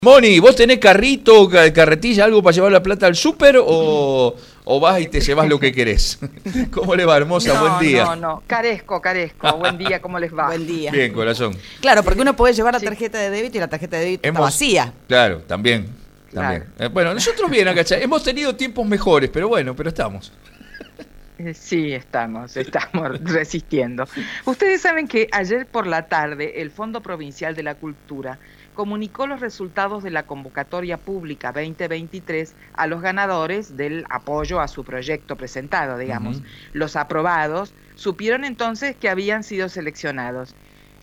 Moni, ¿vos tenés carrito, carretilla, algo para llevar la plata al súper o vas y te llevas lo que querés? ¿Cómo le va, hermosa? No, Buen día. no. Carezco. Buen día, ¿cómo les va? Buen día. Bien, corazón. Claro, porque uno puede llevar la tarjeta de débito y la tarjeta de débito está vacía. Claro, también. Claro. Bueno, nosotros bien acá, hemos tenido tiempos mejores, pero estamos. Sí, estamos resistiendo. Ustedes saben que ayer por la tarde el Fondo Provincial de la Cultura comunicó los resultados de la convocatoria pública 2023 a los ganadores del apoyo a su proyecto presentado, digamos. Uh-huh. Los aprobados supieron entonces que habían sido seleccionados.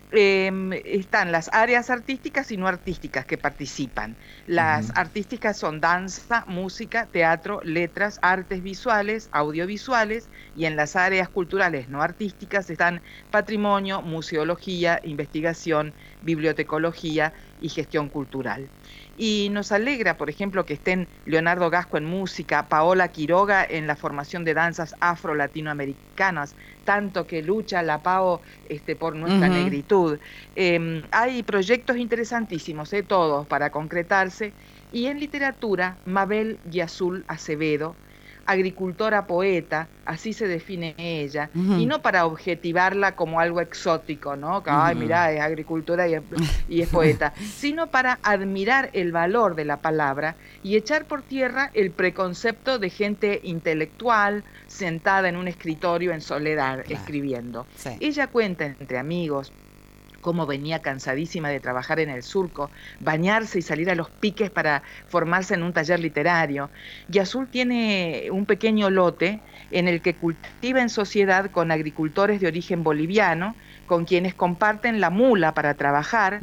Están las áreas artísticas y no artísticas que participan. Las artísticas son danza, música, teatro, letras, artes visuales, audiovisuales, y en las áreas culturales no artísticas están patrimonio, museología, investigación, bibliotecología y gestión cultural. Y nos alegra, por ejemplo, que estén Leonardo Gasco en música, Paola Quiroga en la formación de danzas afro-latinoamericanas, tanto que lucha la PAO por nuestra negritud. Hay proyectos interesantísimos, todos para concretarse. Y en literatura, Mabel Yazul Acevedo, agricultora poeta, así se define ella, y no para objetivarla como algo exótico, ¿no? Que, ay, mirá, es agricultora y es poeta, sino para admirar el valor de la palabra y echar por tierra el preconcepto de gente intelectual sentada en un escritorio en soledad, escribiendo. Sí. Ella cuenta entre amigos cómo venía cansadísima de trabajar en el surco, bañarse y salir a los piques para formarse en un taller literario. Yazul tiene un pequeño lote en el que cultiva en sociedad con agricultores de origen boliviano, con quienes comparten la mula para trabajar,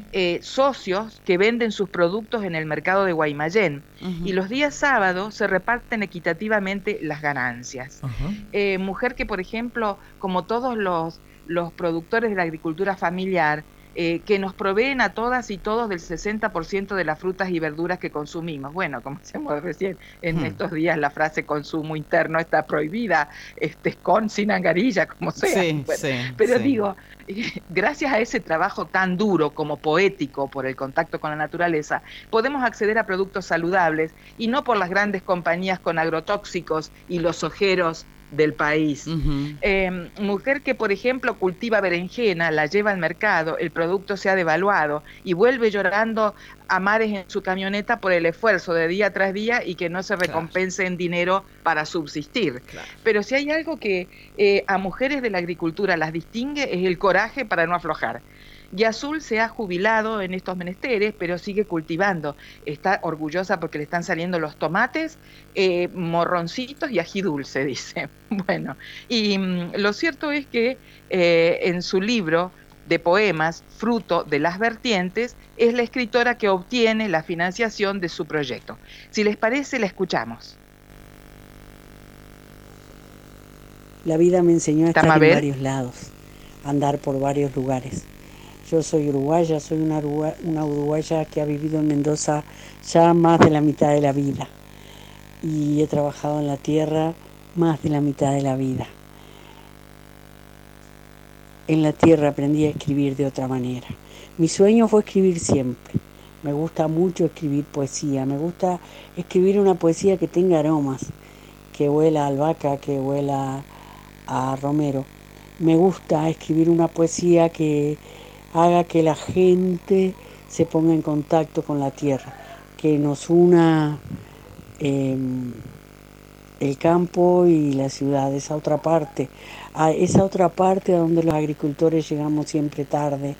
socios que venden sus productos en el mercado de Guaymallén, y los días sábados se reparten equitativamente las ganancias. Mujer que, por ejemplo, como todos los productores de la agricultura familiar, que nos proveen a todas y todos del 60% de las frutas y verduras que consumimos. Bueno, como decíamos recién, en estos días la frase consumo interno está prohibida, con, sin angarilla, como sea. Sí, bueno, sí, pero sí. digo, gracias a ese trabajo tan duro como poético por el contacto con la naturaleza, podemos acceder a productos saludables y no por las grandes compañías con agrotóxicos y los ojeros del país. Mujer que, por ejemplo, cultiva berenjena, la lleva al mercado, el producto se ha devaluado y vuelve llorando a mares en su camioneta por el esfuerzo de día tras día y que no se recompense en dinero para subsistir. Pero si hay algo que a mujeres de la agricultura las distingue es el coraje para no aflojar. Yazul se ha jubilado en estos menesteres, pero sigue cultivando. Está orgullosa porque le están saliendo los tomates, morroncitos y ají dulce, dice. Bueno, y lo cierto es que en su libro de poemas, Fruto de las Vertientes, es la escritora que obtiene la financiación de su proyecto. Si les parece, la escuchamos. La vida me enseñó a estar en varios lados, a andar por varios lugares. Yo soy uruguaya, soy una uruguaya que ha vivido en Mendoza ya más de la mitad de la vida y he trabajado en la tierra más de la mitad de la vida. En la tierra aprendí a escribir de otra manera. Mi sueño fue escribir siempre. Me gusta mucho escribir poesía, me gusta escribir una poesía que tenga aromas, que huela a albahaca, que huela a romero. Me gusta escribir una poesía que haga que la gente se ponga en contacto con la tierra, que nos una el campo y la ciudad, esa otra parte a donde los agricultores llegamos siempre tarde.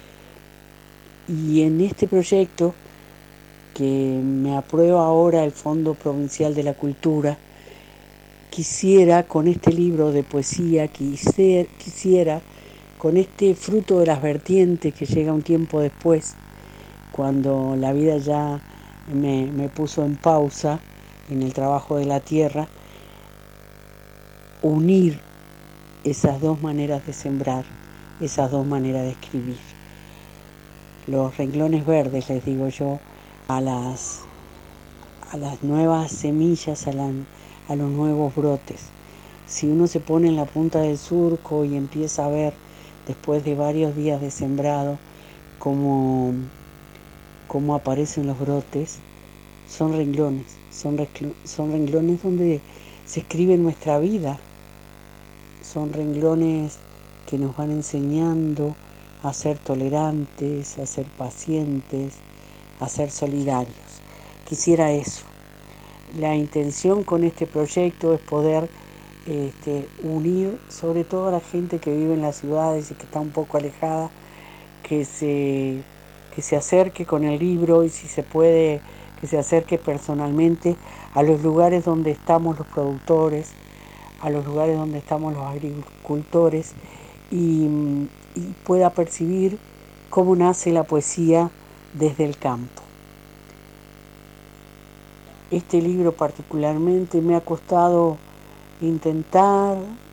Y en este proyecto que me aprueba ahora el Fondo Provincial de la Cultura, quisiera con este libro de poesía, quisiera con este fruto de las vertientes que llega un tiempo después, cuando la vida ya me puso en pausa en el trabajo de la tierra, unir esas dos maneras de sembrar, esas dos maneras de escribir. Los renglones verdes, les digo yo, a las nuevas semillas, a los nuevos brotes. Si uno se pone en la punta del surco y empieza a ver, después de varios días de sembrado, como cómo aparecen los brotes, son renglones, son renglones donde se escribe nuestra vida, son renglones que nos van enseñando a ser tolerantes, a ser pacientes, a ser solidarios. Quisiera eso. La intención con este proyecto es poder unir sobre todo a la gente que vive en las ciudades y que está un poco alejada, que se acerque con el libro y si se puede, que se acerque personalmente a los lugares donde estamos los productores, a los lugares donde estamos los agricultores y pueda percibir cómo nace la poesía desde el campo. Este libro particularmente me ha costado intentar,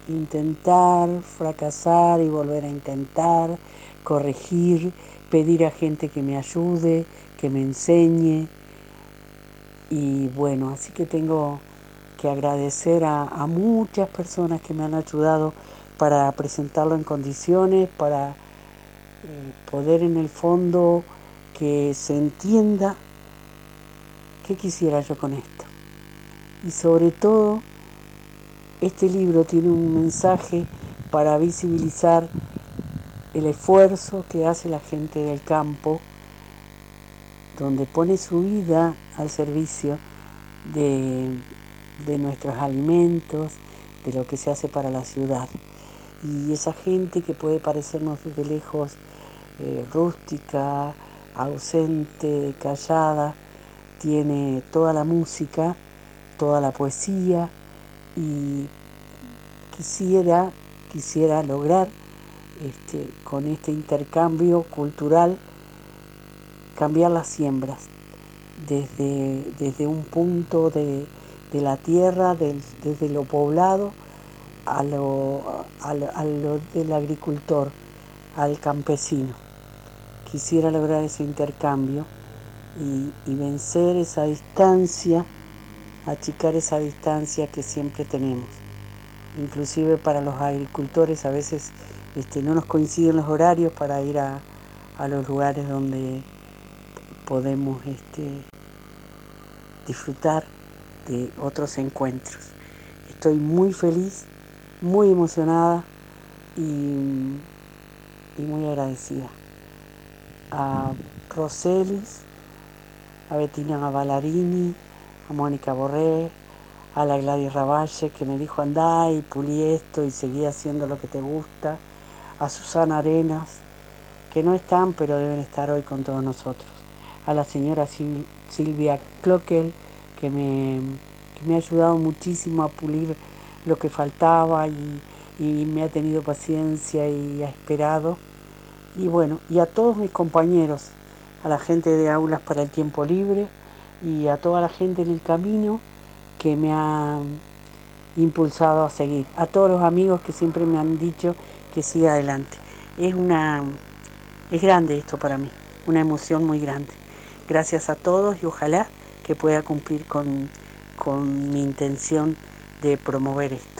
fracasar y volver a intentar, corregir, pedir a gente que me ayude, que me enseñe. Y bueno, así que tengo que agradecer a muchas personas que me han ayudado para presentarlo en condiciones, para poder en el fondo que se entienda qué quisiera yo con esto. Y sobre todo, este libro tiene un mensaje para visibilizar el esfuerzo que hace la gente del campo, donde pone su vida al servicio de nuestros alimentos, de lo que se hace para la ciudad. Y esa gente que puede parecernos desde lejos rústica, ausente, callada, tiene toda la música, toda la poesía, y quisiera lograr con este intercambio cultural cambiar las siembras desde un punto de la tierra, desde lo poblado a lo del agricultor, al campesino. Quisiera lograr ese intercambio y vencer esa distancia, achicar esa distancia que siempre tenemos. Inclusive para los agricultores a veces no nos coinciden los horarios para ir a los lugares donde podemos disfrutar de otros encuentros. Estoy muy feliz, muy emocionada y muy agradecida a Roselis, a Bettina Ballarini, a Mónica Borré, a la Gladys Ravalle que me dijo andá y pulí esto y seguí haciendo lo que te gusta, a Susana Arenas, que no están pero deben estar hoy con todos nosotros, a la señora Silvia Cloquel que me ha ayudado muchísimo a pulir lo que faltaba y me ha tenido paciencia y ha esperado, y bueno, y a todos mis compañeros, a la gente de Aulas para el Tiempo Libre y a toda la gente en el camino que me ha impulsado a seguir, a todos los amigos que siempre me han dicho que siga adelante. Es grande esto para mí, una emoción muy grande. Gracias a todos y ojalá que pueda cumplir con mi intención de promover esto.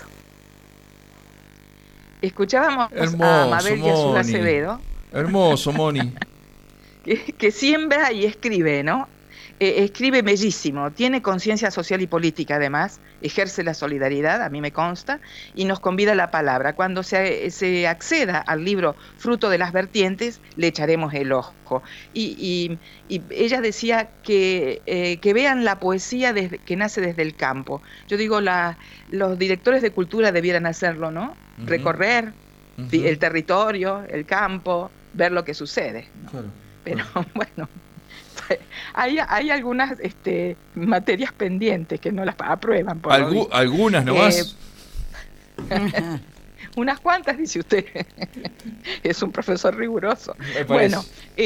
Escuchábamos hermoso, a Mabel y Azul Moni. Acevedo. Hermoso, Moni. que siembra y escribe, ¿no? Escribe bellísimo, tiene conciencia social y política además, ejerce la solidaridad, a mí me consta, y nos convida a la palabra. Cuando se acceda al libro Fruto de las Vertientes, le echaremos el ojo. Y ella decía que vean la poesía que nace desde el campo. Yo digo, los directores de cultura debieran hacerlo, ¿no? Uh-huh. Recorrer el territorio, el campo, ver lo que sucede, ¿no? Claro. Pero bueno, hay algunas materias pendientes que no las aprueban. Algunas nomás. Unas cuantas, dice usted. Es un profesor riguroso. Bueno,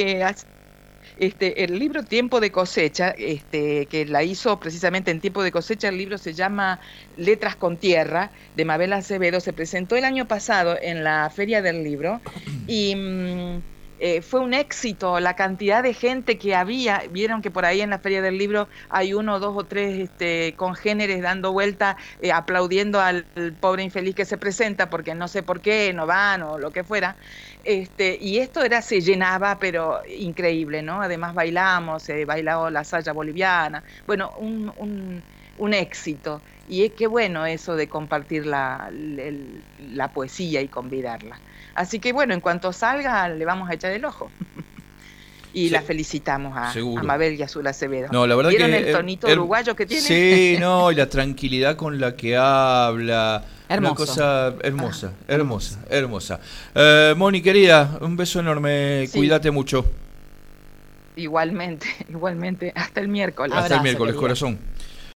el libro Tiempo de Cosecha, que la hizo precisamente en Tiempo de Cosecha, el libro se llama Letras con Tierra, de Mabel Acevedo, se presentó el año pasado en la Feria del Libro y fue un éxito la cantidad de gente que había. Vieron que por ahí en la Feria del Libro hay 1, 2 o 3 congéneres dando vuelta, aplaudiendo al pobre infeliz que se presenta porque no sé por qué no van o lo que fuera. Y esto se llenaba, pero increíble, ¿no? Además bailamos, bailaba la saya boliviana. Bueno, un éxito. Y qué bueno eso de compartir la poesía y convidarla. Así que bueno, en cuanto salga le vamos a echar el ojo. Y sí, la felicitamos a Mabel y a Azul Acevedo. No, la verdad ¿Vieron que el tonito uruguayo que tiene? Sí, no, y la tranquilidad con la que habla. Hermoso. Una cosa hermosa, hermosa. Moni, querida, un beso enorme, sí. Cuídate mucho. Igualmente, hasta el miércoles. Hasta Abrazo, el miércoles, querida. corazón.